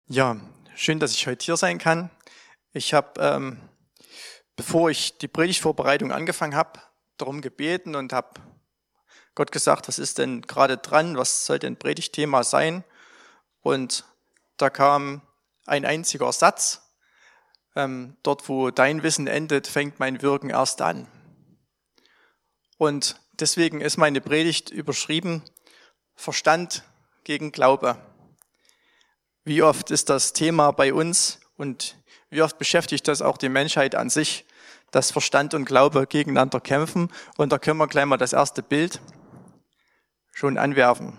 Ja, schön, dass ich heute hier sein kann. Ich habe, bevor ich die Predigtvorbereitung angefangen habe, darum gebeten und habe Gott gesagt, was ist denn gerade dran, was soll denn Predigtthema sein? Und da kam ein einziger Satz, dort wo dein Wissen endet, fängt mein Wirken erst an. Und deswegen ist meine Predigt überschrieben, Verstand gegen Glaube. Wie oft ist das Thema bei uns und wie oft beschäftigt das auch die Menschheit an sich, dass Verstand und Glaube gegeneinander kämpfen? Und da können wir gleich mal das erste Bild schon anwerfen.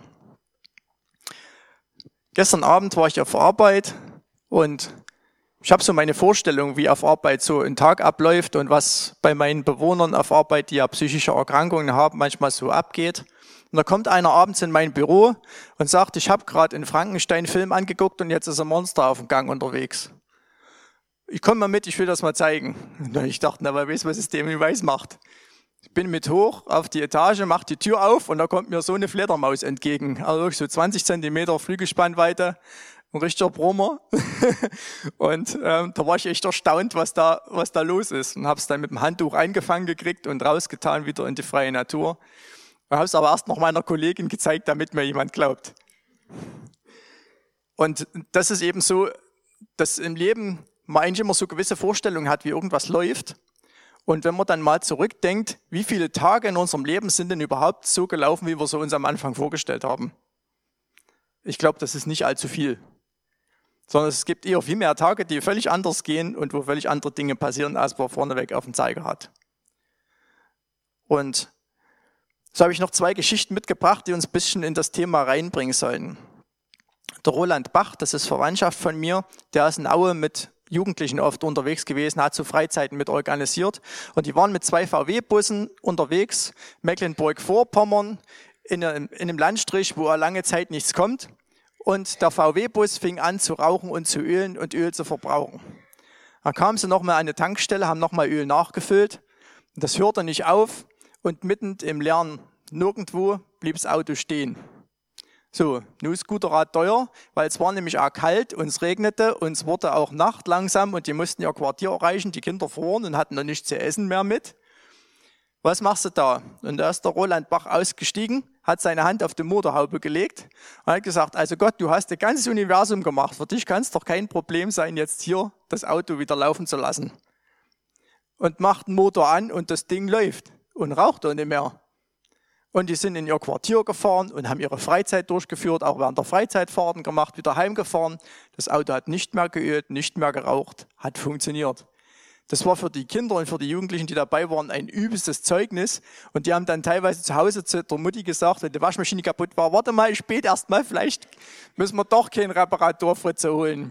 Gestern Abend war ich auf Arbeit und ich habe so meine Vorstellung, wie auf Arbeit so ein Tag abläuft und was bei meinen Bewohnern auf Arbeit, die ja psychische Erkrankungen haben, manchmal so abgeht. Und da kommt einer abends in mein Büro und sagt, ich habe gerade einen Frankenstein-Film angeguckt und jetzt ist ein Monster auf dem Gang unterwegs. Ich komme mal mit, ich will das mal zeigen. Und ich dachte, na, wer weiß, was es dem weiß macht. Ich bin mit hoch auf die Etage, mache die Tür auf und da kommt mir so eine Fledermaus entgegen. Also so 20 Zentimeter Flügelspannweite, ein richtiger Brummer. Und da war ich echt erstaunt, was da los ist. Und habe es dann mit dem Handtuch eingefangen gekriegt und rausgetan wieder in die freie Natur. Ich habe es aber erst noch meiner Kollegin gezeigt, damit mir jemand glaubt. Und das ist eben so, dass im Leben man eigentlich immer so gewisse Vorstellungen hat, wie irgendwas läuft. Und wenn man dann mal zurückdenkt, wie viele Tage in unserem Leben sind denn überhaupt so gelaufen, wie wir so uns am Anfang vorgestellt haben? Ich glaube, das ist nicht allzu viel. Sondern es gibt eher viel mehr Tage, die völlig anders gehen und wo völlig andere Dinge passieren, als man vorneweg auf dem Zeiger hat. Und so habe ich noch 2 Geschichten mitgebracht, die uns ein bisschen in das Thema reinbringen sollen. Der Roland Bach, das ist Verwandtschaft von mir, der ist in Aue mit Jugendlichen oft unterwegs gewesen, hat so Freizeiten mit organisiert. Und die waren mit 2 VW-Bussen unterwegs, Mecklenburg-Vorpommern, in einem Landstrich, wo lange Zeit nichts kommt. Und der VW-Bus fing an zu rauchen und zu ölen und Öl zu verbrauchen. Dann kamen sie nochmal an eine Tankstelle, haben nochmal Öl nachgefüllt. Das hörte nicht auf. Und mitten im leeren Nirgendwo blieb das Auto stehen. So, nun ist guter Rat teuer, weil es war nämlich auch kalt und es regnete und es wurde auch Nacht langsam und die mussten ihr Quartier erreichen, die Kinder froren und hatten noch nichts zu essen mehr mit. Was machst du da? Und da ist der Roland Bach ausgestiegen, hat seine Hand auf die Motorhaube gelegt und hat gesagt, also Gott, du hast das ganze Universum gemacht, für dich kann es doch kein Problem sein, jetzt hier das Auto wieder laufen zu lassen. Und macht den Motor an und das Ding läuft. Und raucht auch nicht mehr. Und die sind in ihr Quartier gefahren und haben ihre Freizeit durchgeführt, auch während der Freizeitfahrten gemacht, wieder heimgefahren. Das Auto hat nicht mehr geölt, nicht mehr geraucht, hat funktioniert. Das war für die Kinder und für die Jugendlichen, die dabei waren, ein übelstes Zeugnis. Und die haben dann teilweise zu Hause zu der Mutti gesagt, wenn die Waschmaschine kaputt war, warte mal, ich bete erst mal, vielleicht müssen wir doch keinen Reparaturfritze holen.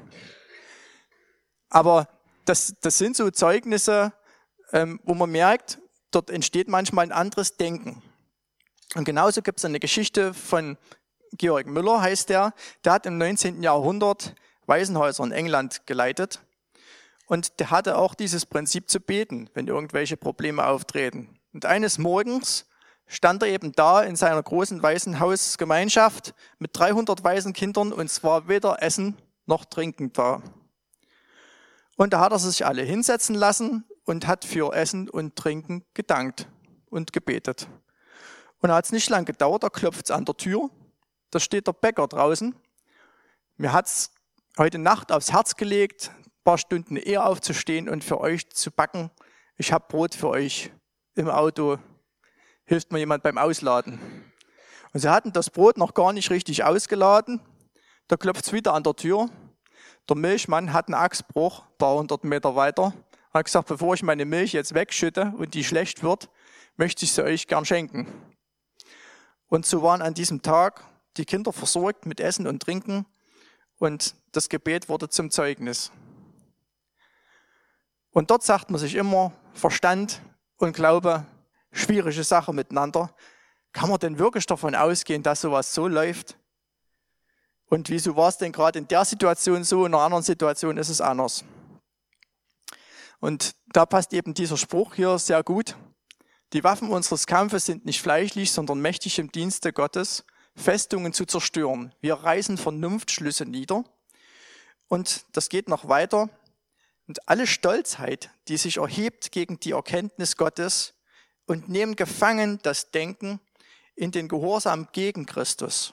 Aber das sind so Zeugnisse, wo man merkt, dort entsteht manchmal ein anderes Denken. Und genauso gibt es eine Geschichte von Georg Müller, heißt der hat im 19. Jahrhundert Waisenhäuser in England geleitet. Und der hatte auch dieses Prinzip zu beten, wenn irgendwelche Probleme auftreten. Und eines Morgens stand er eben da in seiner großen Waisenhausgemeinschaft mit 300 Waisenkindern und es war weder Essen noch Trinken da. Und da hat er sich alle hinsetzen lassen und hat für Essen und Trinken gedankt und gebetet. Und da hat es nicht lang gedauert, da klopft es an der Tür, da steht der Bäcker draußen. Mir hat es heute Nacht aufs Herz gelegt, ein paar Stunden eher aufzustehen und für euch zu backen. Ich habe Brot für euch im Auto, hilft mir jemand beim Ausladen. Und sie hatten das Brot noch gar nicht richtig ausgeladen, da klopft es wieder an der Tür. Der Milchmann hat einen Achsbruch, ein paar 100 Meter weiter. Er hat gesagt, bevor ich meine Milch jetzt wegschütte und die schlecht wird, möchte ich sie euch gern schenken. Und so waren an diesem Tag die Kinder versorgt mit Essen und Trinken und das Gebet wurde zum Zeugnis. Und dort sagt man sich immer, Verstand und Glaube, schwierige Sache miteinander. Kann man denn wirklich davon ausgehen, dass sowas so läuft? Und wieso war es denn gerade in der Situation so, in einer anderen Situation ist es anders? Und da passt eben dieser Spruch hier sehr gut. Die Waffen unseres Kampfes sind nicht fleischlich, sondern mächtig im Dienste Gottes, Festungen zu zerstören. Wir reißen Vernunftschlüsse nieder Und das geht noch weiter. Und alle Stolzheit, die sich erhebt gegen die Erkenntnis Gottes und nehmen gefangen das Denken in den Gehorsam gegen Christus.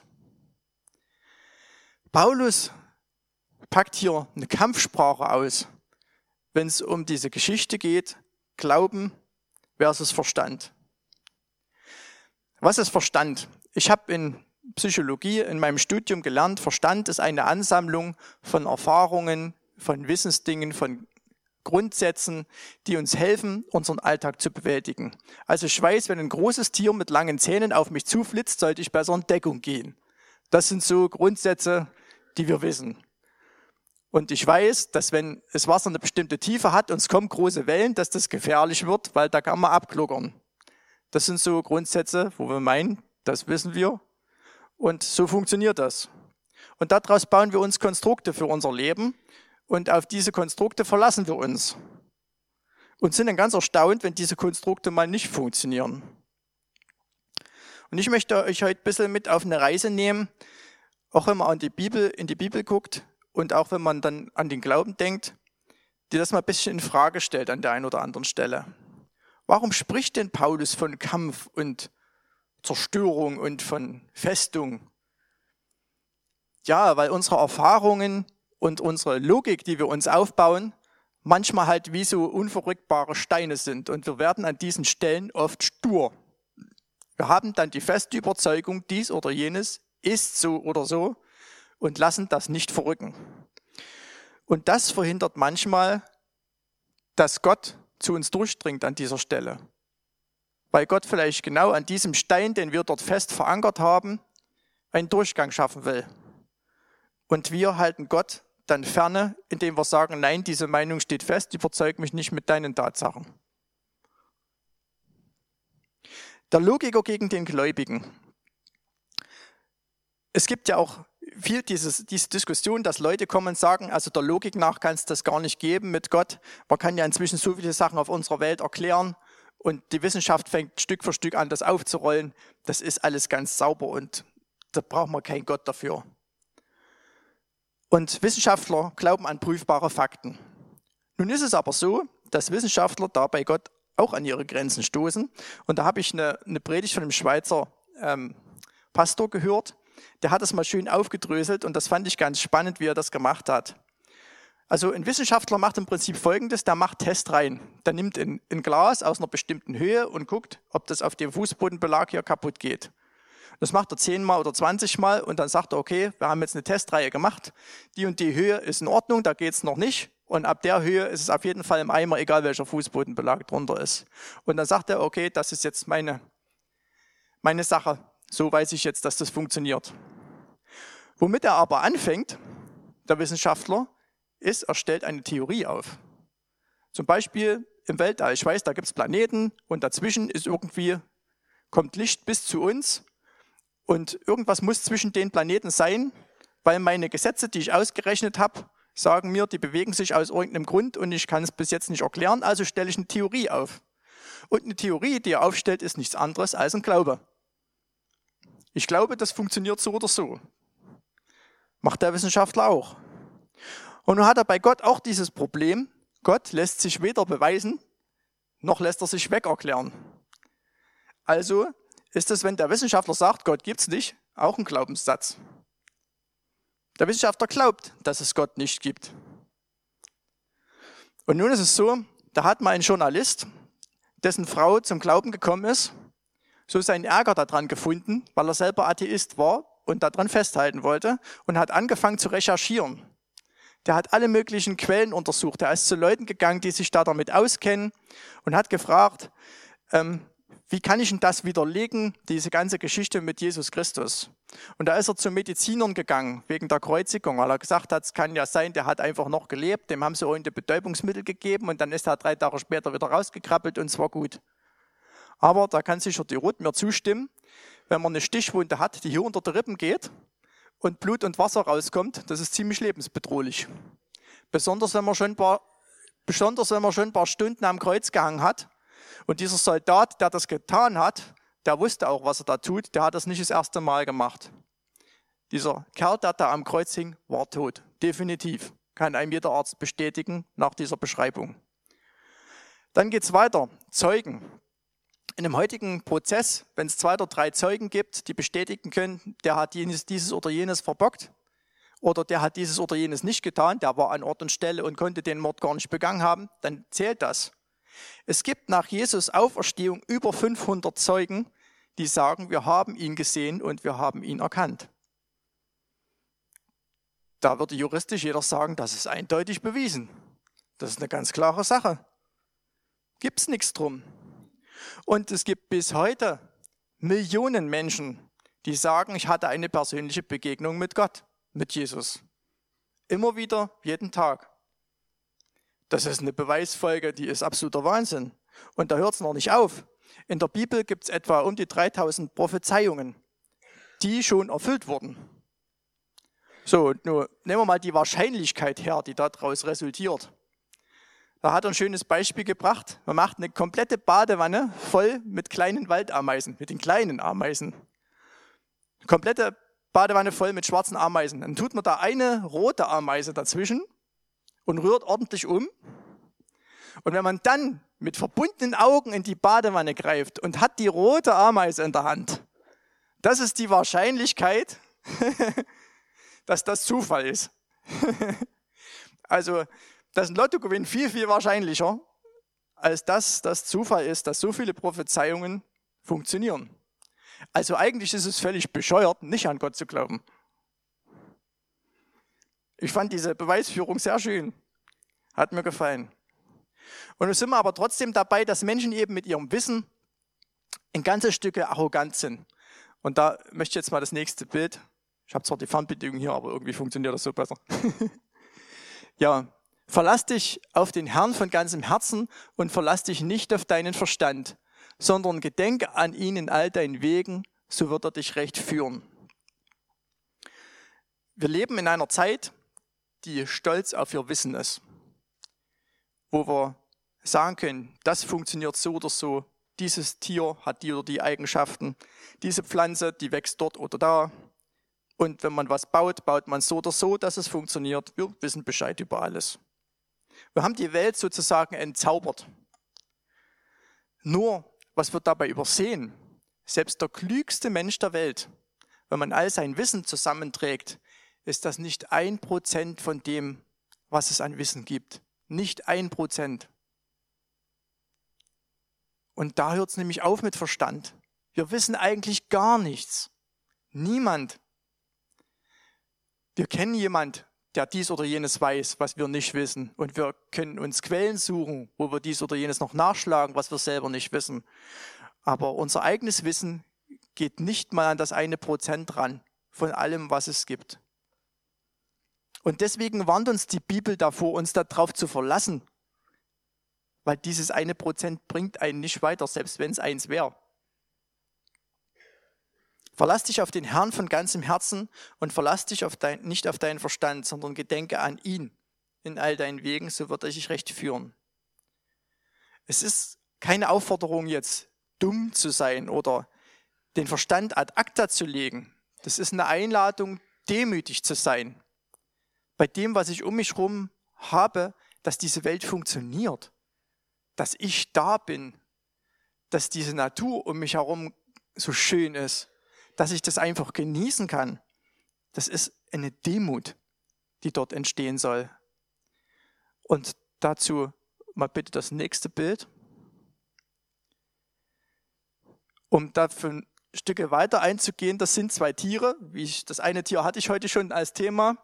Paulus packt hier eine Kampfsprache aus, wenn es um diese Geschichte geht, Glauben versus Verstand. Was ist Verstand? Ich habe in Psychologie in meinem Studium gelernt, Verstand ist eine Ansammlung von Erfahrungen, von Wissensdingen, von Grundsätzen, die uns helfen, unseren Alltag zu bewältigen. Also ich weiß, wenn ein großes Tier mit langen Zähnen auf mich zuflitzt, sollte ich besser in Deckung gehen. Das sind so Grundsätze, die wir wissen. Und ich weiß, dass wenn das Wasser eine bestimmte Tiefe hat und es kommen große Wellen, dass das gefährlich wird, weil da kann man abgluckern. Das sind so Grundsätze, wo wir meinen, das wissen wir. Und so funktioniert das. Und daraus bauen wir uns Konstrukte für unser Leben und auf diese Konstrukte verlassen wir uns. Und sind dann ganz erstaunt, wenn diese Konstrukte mal nicht funktionieren. Und ich möchte euch heute ein bisschen mit auf eine Reise nehmen, auch wenn man in die Bibel guckt und auch wenn man dann an den Glauben denkt, die das mal ein bisschen in Frage stellt an der einen oder anderen Stelle. Warum spricht denn Paulus von Kampf und Zerstörung und von Festung? Ja, weil unsere Erfahrungen und unsere Logik, die wir uns aufbauen, manchmal halt wie so unverrückbare Steine sind und wir werden an diesen Stellen oft stur. Wir haben dann die feste Überzeugung, dies oder jenes ist so oder so und lassen das nicht verrücken. Und das verhindert manchmal, dass Gott zu uns durchdringt an dieser Stelle. Weil Gott vielleicht genau an diesem Stein, den wir dort fest verankert haben, einen Durchgang schaffen will. Und wir halten Gott dann ferne, indem wir sagen, nein, diese Meinung steht fest, überzeug mich nicht mit deinen Tatsachen. Der Logiker gegen den Gläubigen. Es gibt ja auch viel diese Diskussion, dass Leute kommen und sagen, also der Logik nach kann es das gar nicht geben mit Gott. Man kann ja inzwischen so viele Sachen auf unserer Welt erklären und die Wissenschaft fängt Stück für Stück an, das aufzurollen. Das ist alles ganz sauber und da braucht man keinen Gott dafür. Und Wissenschaftler glauben an prüfbare Fakten. Nun ist es aber so, dass Wissenschaftler da bei Gott auch an ihre Grenzen stoßen. Und da habe ich eine Predigt von einem Schweizer Pastor gehört. Der hat das mal schön aufgedröselt und das fand ich ganz spannend, wie er das gemacht hat. Also ein Wissenschaftler macht im Prinzip Folgendes, der macht Testreihen. Der nimmt ein Glas aus einer bestimmten Höhe und guckt, ob das auf dem Fußbodenbelag hier kaputt geht. Das macht er 10-mal oder 20-mal und dann sagt er, okay, wir haben jetzt eine Testreihe gemacht, die und die Höhe ist in Ordnung, da geht es noch nicht und ab der Höhe ist es auf jeden Fall im Eimer, egal welcher Fußbodenbelag drunter ist. Und dann sagt er, okay, das ist jetzt meine Sache, so weiß ich jetzt, dass das funktioniert. Womit er aber anfängt, der Wissenschaftler, ist, er stellt eine Theorie auf. Zum Beispiel im Weltall, ich weiß, da gibt es Planeten und dazwischen ist irgendwie, kommt Licht bis zu uns. Und irgendwas muss zwischen den Planeten sein, weil meine Gesetze, die ich ausgerechnet habe, sagen mir, die bewegen sich aus irgendeinem Grund und ich kann es bis jetzt nicht erklären, also stelle ich eine Theorie auf. Und eine Theorie, die er aufstellt, ist nichts anderes als ein Glaube. Ich glaube, das funktioniert so oder so. Macht der Wissenschaftler auch. Und nun hat er bei Gott auch dieses Problem, Gott lässt sich weder beweisen, noch lässt er sich wegerklären. Also ist es, wenn der Wissenschaftler sagt, Gott gibt's nicht, auch ein Glaubenssatz. Der Wissenschaftler glaubt, dass es Gott nicht gibt. Und nun ist es so, da hat mal ein Journalist, dessen Frau zum Glauben gekommen ist, so seinen Ärger daran gefunden, weil er selber Atheist war und daran festhalten wollte und hat angefangen zu recherchieren. Der hat alle möglichen Quellen untersucht. Er ist zu Leuten gegangen, die sich da damit auskennen und hat gefragt, wie kann ich denn das widerlegen, diese ganze Geschichte mit Jesus Christus? Und da ist er zu Medizinern gegangen, wegen der Kreuzigung, weil er gesagt hat, es kann ja sein, der hat einfach noch gelebt, dem haben sie irgendein Betäubungsmittel gegeben und dann ist er 3 Tage später wieder rausgekrabbelt und es war gut. Aber da kann sicher die Ruth mir zustimmen, wenn man eine Stichwunde hat, die hier unter die Rippen geht und Blut und Wasser rauskommt, das ist ziemlich lebensbedrohlich. Besonders wenn man schon ein paar Stunden am Kreuz gehangen hat. Und dieser Soldat, der das getan hat, der wusste auch, was er da tut, der hat das nicht das erste Mal gemacht. Dieser Kerl, der da am Kreuz hing, war tot, definitiv. kann einem jeder Arzt bestätigen nach dieser Beschreibung. Dann geht es weiter. Zeugen. In einem heutigen Prozess, wenn es 2 oder 3 Zeugen gibt, die bestätigen können, der hat dieses oder jenes verbockt oder der hat dieses oder jenes nicht getan, der war an Ort und Stelle und konnte den Mord gar nicht begangen haben, dann zählt das. Es gibt nach Jesus Auferstehung über 500 Zeugen, die sagen, wir haben ihn gesehen und wir haben ihn erkannt. Da würde juristisch jeder sagen, das ist eindeutig bewiesen. Das ist eine ganz klare Sache. Gibt es nichts drum. Und es gibt bis heute Millionen Menschen, die sagen, ich hatte eine persönliche Begegnung mit Gott, mit Jesus. Immer wieder, jeden Tag. Das ist eine Beweisfolge, die ist absoluter Wahnsinn. Und da hört es noch nicht auf. In der Bibel gibt es etwa um die 3000 Prophezeiungen, die schon erfüllt wurden. So, und nun nehmen wir mal die Wahrscheinlichkeit her, die daraus resultiert. Da hat er ein schönes Beispiel gebracht. Man macht eine komplette Badewanne voll mit kleinen Waldameisen, mit den kleinen Ameisen. Eine komplette Badewanne voll mit schwarzen Ameisen. Dann tut man da eine rote Ameise dazwischen und rührt ordentlich um. Und wenn man dann mit verbundenen Augen in die Badewanne greift und hat die rote Ameise in der Hand, das ist die Wahrscheinlichkeit, dass das Zufall ist. Also, das ist ein Lottogewinn viel, viel wahrscheinlicher, als dass das Zufall ist, dass so viele Prophezeiungen funktionieren. Also eigentlich ist es völlig bescheuert, nicht an Gott zu glauben. Ich fand diese Beweisführung sehr schön. Hat mir gefallen. Und nun sind wir aber trotzdem dabei, dass Menschen eben mit ihrem Wissen ein ganzes Stück arrogant sind. Und da möchte ich jetzt mal das nächste Bild. Ich habe zwar die Fernbedienung hier, aber irgendwie funktioniert das so besser. Ja. Verlass dich auf den Herrn von ganzem Herzen und verlass dich nicht auf deinen Verstand, sondern gedenke an ihn in all deinen Wegen, so wird er dich recht führen. Wir leben in einer Zeit, die stolz auf ihr Wissen ist, wo wir sagen können, das funktioniert so oder so, dieses Tier hat die oder die Eigenschaften, diese Pflanze, die wächst dort oder da. Und wenn man was baut, baut man so oder so, dass es funktioniert. Wir wissen Bescheid über alles. Wir haben die Welt sozusagen entzaubert. Nur, was wird dabei übersehen? Selbst der klügste Mensch der Welt, wenn man all sein Wissen zusammenträgt, ist das nicht 1% von dem, was es an Wissen gibt. Nicht 1%. Und da hört es nämlich auf mit Verstand. Wir wissen eigentlich gar nichts. Niemand. Wir kennen jemanden, der dies oder jenes weiß, was wir nicht wissen. Und wir können uns Quellen suchen, wo wir dies oder jenes noch nachschlagen, was wir selber nicht wissen. Aber unser eigenes Wissen geht nicht mal an das 1% ran von allem, was es gibt. Und deswegen warnt uns die Bibel davor, uns darauf zu verlassen. Weil dieses 1% bringt einen nicht weiter, selbst wenn es 1 wäre. Verlass dich auf den Herrn von ganzem Herzen und verlass dich nicht auf deinen Verstand, sondern gedenke an ihn in all deinen Wegen, so wird er dich recht führen. Es ist keine Aufforderung jetzt, dumm zu sein oder den Verstand ad acta zu legen. Das ist eine Einladung, demütig zu sein. Bei dem, was ich um mich herum habe, dass diese Welt funktioniert, dass ich da bin, dass diese Natur um mich herum so schön ist, dass ich das einfach genießen kann. Das ist eine Demut, die dort entstehen soll. Und dazu mal bitte das nächste Bild. Um dafür ein Stück weiter einzugehen, das sind 2 Tiere. Das eine Tier hatte ich heute schon als Thema,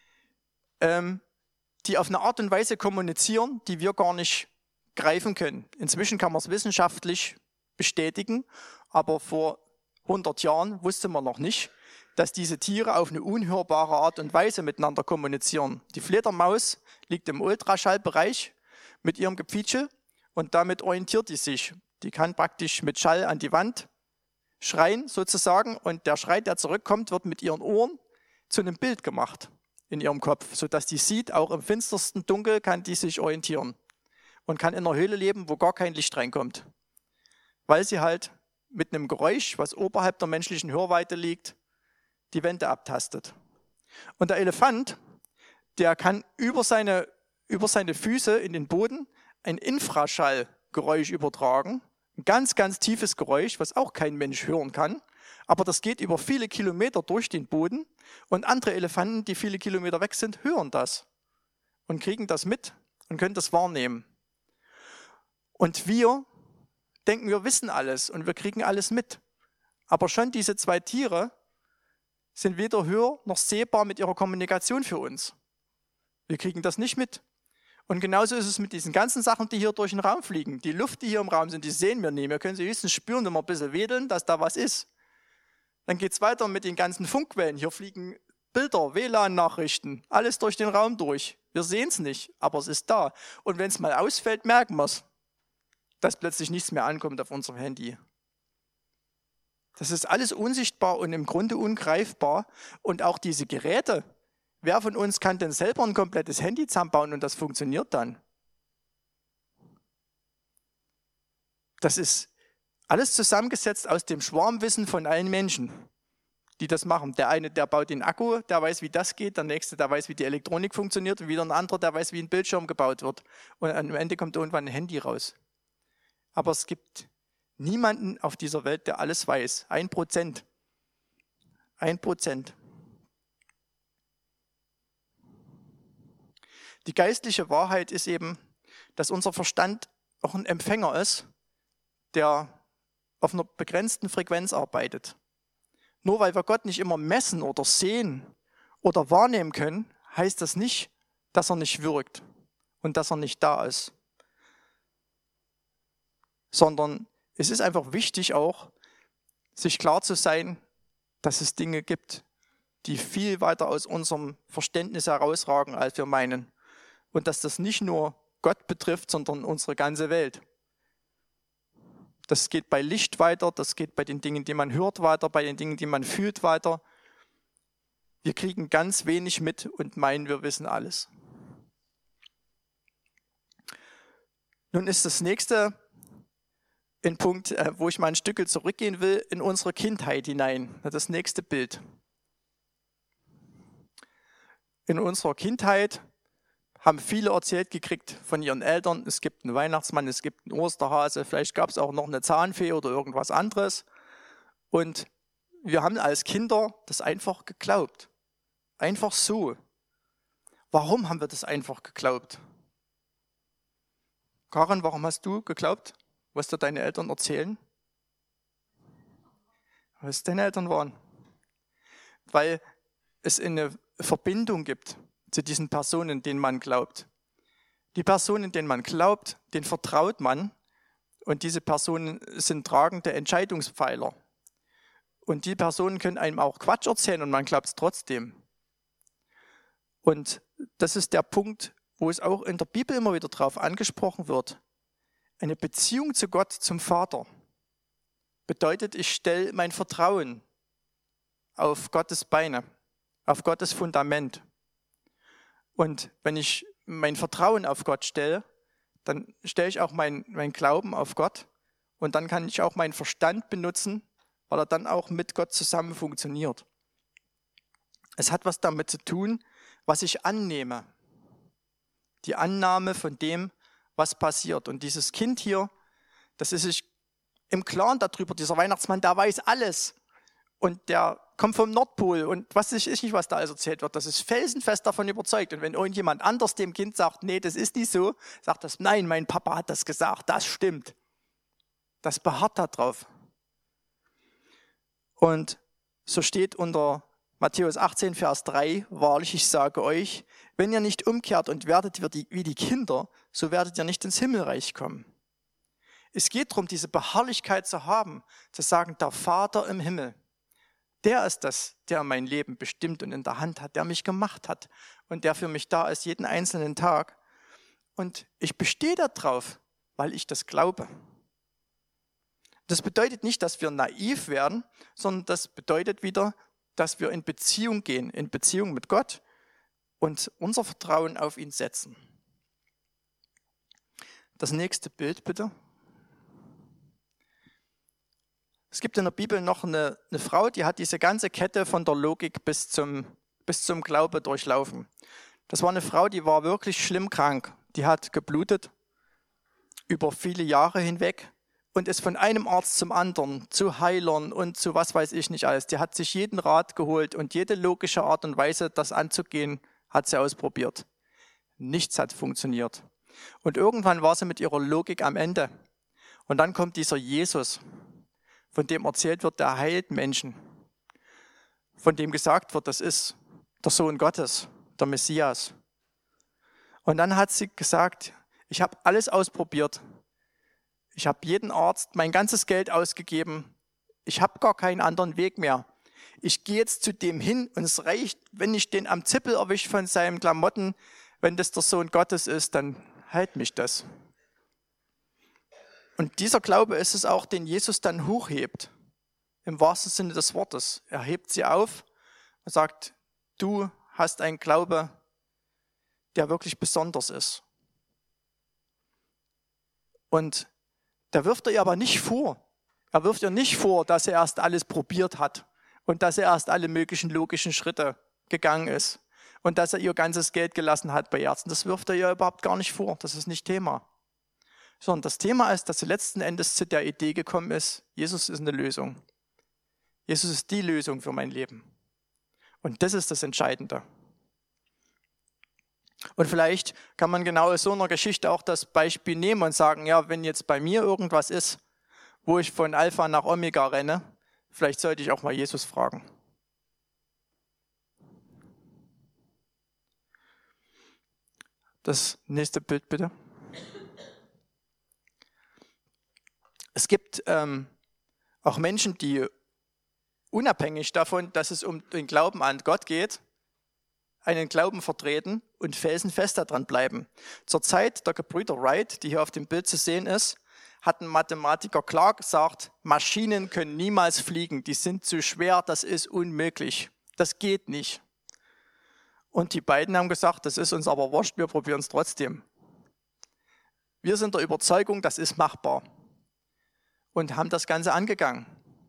die auf eine Art und Weise kommunizieren, die wir gar nicht greifen können. Inzwischen kann man es wissenschaftlich bestätigen, aber vor 100 Jahren wusste man noch nicht, dass diese Tiere auf eine unhörbare Art und Weise miteinander kommunizieren. Die Fledermaus liegt im Ultraschallbereich mit ihrem Gequietsche und damit orientiert die sich. Die kann praktisch mit Schall an die Wand schreien sozusagen und der Schrei, der zurückkommt, wird mit ihren Ohren zu einem Bild gemacht in ihrem Kopf, sodass die sieht, auch im finstersten Dunkel kann die sich orientieren und kann in einer Höhle leben, wo gar kein Licht reinkommt, weil sie halt mit einem Geräusch, was oberhalb der menschlichen Hörweite liegt, die Wände abtastet. Und der Elefant, der kann über seine Füße in den Boden ein Infraschallgeräusch übertragen. Ein ganz, ganz tiefes Geräusch, was auch kein Mensch hören kann. Aber das geht über viele Kilometer durch den Boden. Und andere Elefanten, die viele Kilometer weg sind, hören das und kriegen das mit und können das wahrnehmen. Und wir denken, wir wissen alles und wir kriegen alles mit. Aber schon diese zwei Tiere sind weder hör- noch sehbar mit ihrer Kommunikation für uns. Wir kriegen das nicht mit. Und genauso ist es mit diesen ganzen Sachen, die hier durch den Raum fliegen. Die Luft, die hier im Raum sind, die sehen wir nicht. Wir können sie höchstens spüren, wenn wir ein bisschen wedeln, dass da was ist. Dann geht es weiter mit den ganzen Funkwellen. Hier fliegen Bilder, WLAN-Nachrichten, alles durch den Raum durch. Wir sehen es nicht, aber es ist da. Und wenn es mal ausfällt, merken wir es, dass plötzlich nichts mehr ankommt auf unserem Handy. Das ist alles unsichtbar und im Grunde ungreifbar. Und auch diese Geräte, wer von uns kann denn selber ein komplettes Handy zusammenbauen und das funktioniert dann? Das ist alles zusammengesetzt aus dem Schwarmwissen von allen Menschen, die das machen. Der eine, der baut den Akku, der weiß, wie das geht. Der nächste, der weiß, wie die Elektronik funktioniert. Und wieder ein anderer, der weiß, wie ein Bildschirm gebaut wird. Und am Ende kommt irgendwann ein Handy raus. Aber es gibt niemanden auf dieser Welt, der alles weiß. 1%. 1%. Die geistliche Wahrheit ist eben, dass unser Verstand auch ein Empfänger ist, der auf einer begrenzten Frequenz arbeitet. Nur weil wir Gott nicht immer messen oder sehen oder wahrnehmen können, heißt das nicht, dass er nicht wirkt und dass er nicht da ist. Sondern es ist einfach wichtig auch, sich klar zu sein, dass es Dinge gibt, die viel weiter aus unserem Verständnis herausragen, als wir meinen. Und dass das nicht nur Gott betrifft, sondern unsere ganze Welt. Das geht bei Licht weiter, das geht bei den Dingen, die man hört, weiter, bei den Dingen, die man fühlt, weiter. Wir kriegen ganz wenig mit und meinen, wir wissen alles. Nun ist das nächste ein Punkt, wo ich mal ein Stück zurückgehen will, in unsere Kindheit hinein. Das nächste Bild. In unserer Kindheit haben viele erzählt gekriegt von ihren Eltern, es gibt einen Weihnachtsmann, es gibt einen Osterhase, vielleicht gab es auch noch eine Zahnfee oder irgendwas anderes. Und wir haben als Kinder das einfach geglaubt. Einfach so. Warum haben wir das einfach geglaubt? Karin, warum hast du geglaubt, was dir deine Eltern erzählen? Was deine Eltern waren? Weil es eine Verbindung gibt zu diesen Personen, denen man glaubt. Die Personen, denen man glaubt, denen vertraut man. Und diese Personen sind tragende Entscheidungspfeiler. Und die Personen können einem auch Quatsch erzählen und man glaubt es trotzdem. Und das ist der Punkt, wo es auch in der Bibel immer wieder drauf angesprochen wird. Eine Beziehung zu Gott, zum Vater, bedeutet, ich stelle mein Vertrauen auf Gottes Beine, auf Gottes Fundament. Und wenn ich mein Vertrauen auf Gott stelle, dann stelle ich auch mein Glauben auf Gott und dann kann ich auch meinen Verstand benutzen, weil er dann auch mit Gott zusammen funktioniert. Es hat was damit zu tun, was ich annehme. Die Annahme von dem, was passiert. Und dieses Kind hier, das ist sich im Klaren darüber, dieser Weihnachtsmann, der weiß alles. Und der kommt vom Nordpol und was ist nicht, was da alles erzählt wird. Das ist felsenfest davon überzeugt. Und wenn irgendjemand anders dem Kind sagt, nee, das ist nicht so, sagt das, nein, mein Papa hat das gesagt, das stimmt. Das beharrt da drauf. Und so steht unter Matthäus 18, Vers 3, wahrlich, ich sage euch, wenn ihr nicht umkehrt und werdet wie die Kinder, so werdet ihr nicht ins Himmelreich kommen. Es geht darum, diese Beharrlichkeit zu haben, zu sagen, der Vater im Himmel, der ist das, der mein Leben bestimmt und in der Hand hat, der mich gemacht hat und der für mich da ist, jeden einzelnen Tag. Und ich bestehe darauf, weil ich das glaube. Das bedeutet nicht, dass wir naiv werden, sondern das bedeutet wieder, dass wir in Beziehung gehen, in Beziehung mit Gott und unser Vertrauen auf ihn setzen. Das nächste Bild bitte. Es gibt in der Bibel noch eine Frau, die hat diese ganze Kette von der Logik bis zum Glaube durchlaufen. Das war eine Frau, die war wirklich schlimm krank. Die hat geblutet über viele Jahre hinweg und ist von einem Arzt zum anderen, zu Heilern und zu was weiß ich nicht alles. Die hat sich jeden Rat geholt und jede logische Art und Weise, das anzugehen, hat sie ausprobiert. Nichts hat funktioniert. Und irgendwann war sie mit ihrer Logik am Ende. Und dann kommt dieser Jesus, von dem erzählt wird, der heilt Menschen. Von dem gesagt wird, das ist der Sohn Gottes, der Messias. Und dann hat sie gesagt, ich habe alles ausprobiert. Ich habe jeden Arzt mein ganzes Geld ausgegeben. Ich habe gar keinen anderen Weg mehr. Ich gehe jetzt zu dem hin und es reicht, wenn ich den am Zippel erwische von seinen Klamotten. Wenn das der Sohn Gottes ist, dann heilt mich das. Und dieser Glaube ist es auch, den Jesus dann hochhebt. Im wahrsten Sinne des Wortes. Er hebt sie auf und sagt, du hast einen Glaube, der wirklich besonders ist. Und da wirft er ihr aber nicht vor. Er wirft ihr nicht vor, dass er erst alles probiert hat und dass er erst alle möglichen logischen Schritte gegangen ist und dass er ihr ganzes Geld gelassen hat bei Ärzten. Das wirft er ihr überhaupt gar nicht vor. Das ist nicht Thema. Sondern das Thema ist, dass sie letzten Endes zu der Idee gekommen ist, Jesus ist eine Lösung. Jesus ist die Lösung für mein Leben. Und das ist das Entscheidende. Und vielleicht kann man genau aus so einer Geschichte auch das Beispiel nehmen und sagen, ja, wenn jetzt bei mir irgendwas ist, wo ich von Alpha nach Omega renne, vielleicht sollte ich auch mal Jesus fragen. Das nächste Bild bitte. Es gibt auch Menschen, die unabhängig davon, dass es um den Glauben an Gott geht, einen Glauben vertreten und felsenfest daran bleiben. Zur Zeit der Gebrüder Wright, die hier auf dem Bild zu sehen ist, hat ein Mathematiker klar gesagt, Maschinen können niemals fliegen, die sind zu schwer, das ist unmöglich, das geht nicht. Und die beiden haben gesagt, das ist uns aber wurscht, wir probieren es trotzdem. Wir sind der Überzeugung, das ist machbar und haben das Ganze angegangen.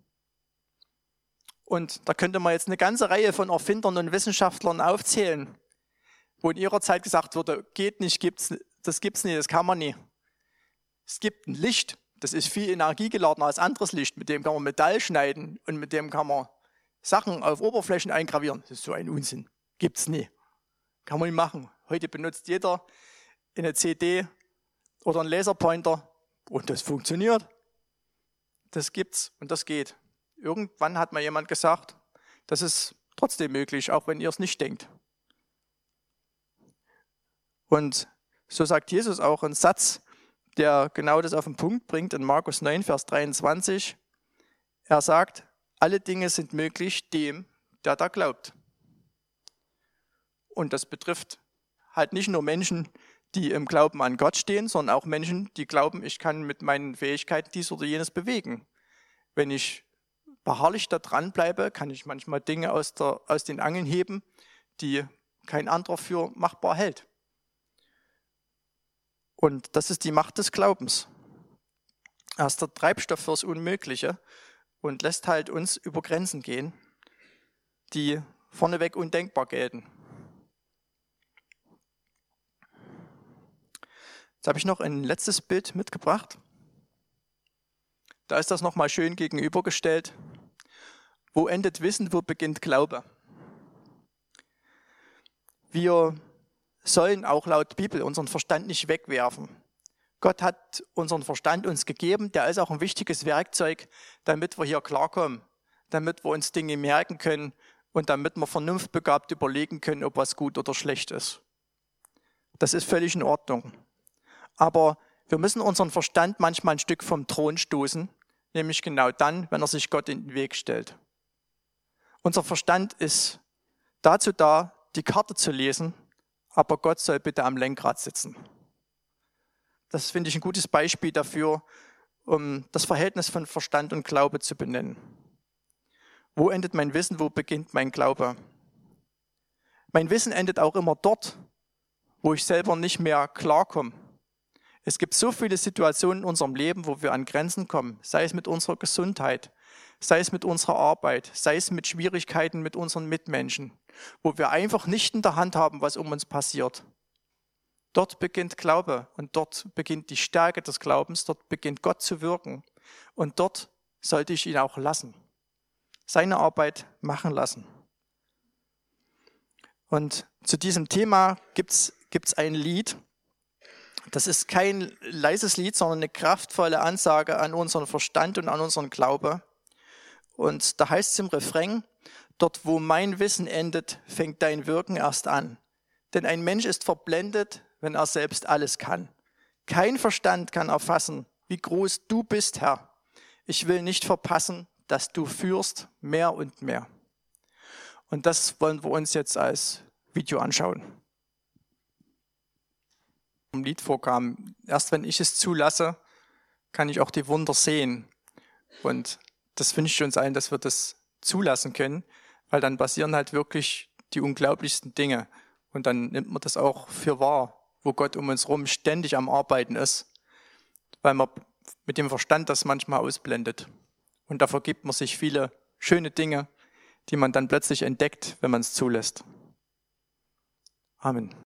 Und da könnte man jetzt eine ganze Reihe von Erfindern und Wissenschaftlern aufzählen, wo in ihrer Zeit gesagt wurde, geht nicht, das gibt's nicht, das kann man nicht. Es gibt ein Licht, das ist viel energiegeladener als anderes Licht, mit dem kann man Metall schneiden und mit dem kann man Sachen auf Oberflächen eingravieren. Das ist so ein Unsinn, gibt's nicht. Kann man nicht machen. Heute benutzt jeder eine CD oder einen Laserpointer und das funktioniert. Das gibt's und das geht. Irgendwann hat mal jemand gesagt, das ist trotzdem möglich, auch wenn ihr es nicht denkt. Und so sagt Jesus auch einen Satz, der genau das auf den Punkt bringt in Markus 9, Vers 23. Er sagt, alle Dinge sind möglich dem, der da glaubt. Und das betrifft halt nicht nur Menschen, die im Glauben an Gott stehen, sondern auch Menschen, die glauben, ich kann mit meinen Fähigkeiten dies oder jenes bewegen. Wenn ich beharrlich da dran bleibe, kann ich manchmal Dinge aus den Angeln heben, die kein anderer für machbar hält. Und das ist die Macht des Glaubens. Er ist der Treibstoff fürs Unmögliche und lässt halt uns über Grenzen gehen, die vorneweg undenkbar gelten. Jetzt habe ich noch ein letztes Bild mitgebracht. Da ist das nochmal schön gegenübergestellt. Wo endet Wissen, wo beginnt Glaube? Wir sollen auch laut Bibel unseren Verstand nicht wegwerfen. Gott hat unseren Verstand uns gegeben, der ist auch ein wichtiges Werkzeug, damit wir hier klarkommen, damit wir uns Dinge merken können und damit wir vernunftbegabt überlegen können, ob was gut oder schlecht ist. Das ist völlig in Ordnung. Aber wir müssen unseren Verstand manchmal ein Stück vom Thron stoßen, nämlich genau dann, wenn er sich Gott in den Weg stellt. Unser Verstand ist dazu da, die Karte zu lesen, aber Gott soll bitte am Lenkrad sitzen. Das finde ich ein gutes Beispiel dafür, um das Verhältnis von Verstand und Glaube zu benennen. Wo endet mein Wissen, wo beginnt mein Glaube? Mein Wissen endet auch immer dort, wo ich selber nicht mehr klarkomme. Es gibt so viele Situationen in unserem Leben, wo wir an Grenzen kommen, sei es mit unserer Gesundheit, sei es mit unserer Arbeit, sei es mit Schwierigkeiten mit unseren Mitmenschen, wo wir einfach nicht in der Hand haben, was um uns passiert. Dort beginnt Glaube und dort beginnt die Stärke des Glaubens, dort beginnt Gott zu wirken und dort sollte ich ihn auch lassen, seine Arbeit machen lassen. Und zu diesem Thema gibt's ein Lied. Das ist kein leises Lied, sondern eine kraftvolle Ansage an unseren Verstand und an unseren Glaube. Und da heißt es im Refrain: Dort, wo mein Wissen endet, fängt dein Wirken erst an. Denn ein Mensch ist verblendet, wenn er selbst alles kann. Kein Verstand kann erfassen, wie groß du bist, Herr. Ich will nicht verpassen, dass du führst mehr und mehr. Und das wollen wir uns jetzt als Video anschauen. Im Lied vorkam, erst wenn ich es zulasse, kann ich auch die Wunder sehen. Und das wünsche ich uns allen, dass wir das zulassen können, weil dann passieren halt wirklich die unglaublichsten Dinge. Und dann nimmt man das auch für wahr, wo Gott um uns herum ständig am Arbeiten ist, weil man mit dem Verstand das manchmal ausblendet. Und da vergibt man sich viele schöne Dinge, die man dann plötzlich entdeckt, wenn man es zulässt. Amen.